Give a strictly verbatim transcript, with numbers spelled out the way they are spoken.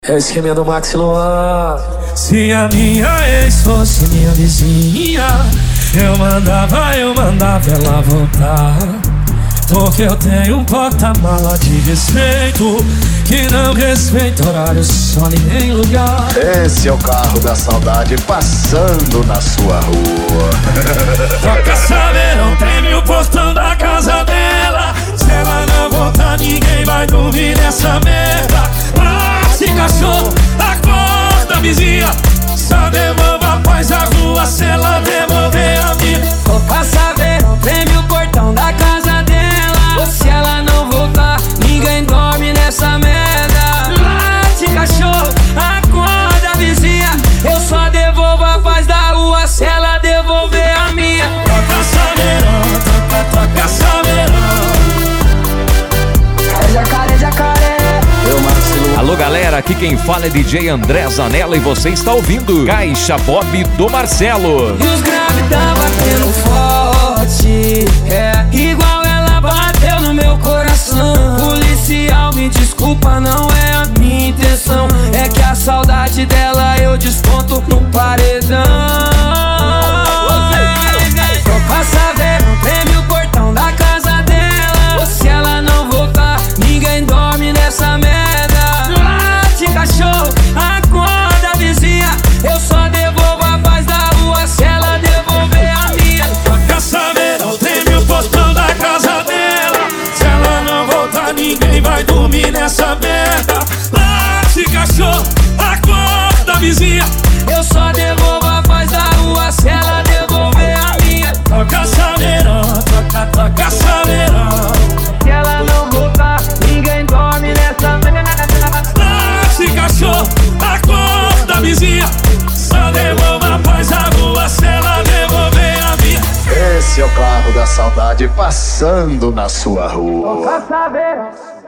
É o esquema do Max Luan. Se a minha ex fosse minha vizinha, eu mandava, eu mandava ela voltar. Porque eu tenho um porta-mala de respeito, que não respeita horário, só nem lugar. Esse é o carro da saudade passando na sua rua. Toca saberão, treme o portão da casa dela. Se ela não voltar, ninguém vai dormir nessa merda. Late cachorro, acorda vizinha, só devolva a paz à rua se ela devolver a minha. Toca saberão, treme o portão da casa dela. Se ela não voltar, ninguém dorme nessa merda. Late cachorro, acorda vizinha, eu só devolvo a paz da rua se ela devolver a minha. Toca saberão, toca, toca saberão. É jacaré, jacaré. Alô galera, aqui quem fala é D J André Zanella e você está ouvindo Caixa Bob do Marcelo. E os graves tá batendo forte, é igual ela bateu no meu coração. Policial, me desculpa, não é a minha intenção, é que a saudade dela eu desconto no paredão. Toca saberão, treme o portão da casa dela. Se ela não voltar, ninguém dorme nessa merda. Late cachorro, acorda vizinha, eu só devolvo a paz da rua se ela devolver a minha. Toca saberão, treme o portão da casa dela. Se ela não voltar, ninguém vai dormir nessa merda. Late cachorro, acorda vizinha, eu só devolvo a paz da rua se ela devolver a minha. toca saberão, toca, toca saberão. Se ela não voltar, ninguém dorme nessa merda. Late cachorro, acorda vizinha, só devolva a paz à rua se ela devolver a minha. Esse é o carro da saudade passando na sua rua. Toca saberão.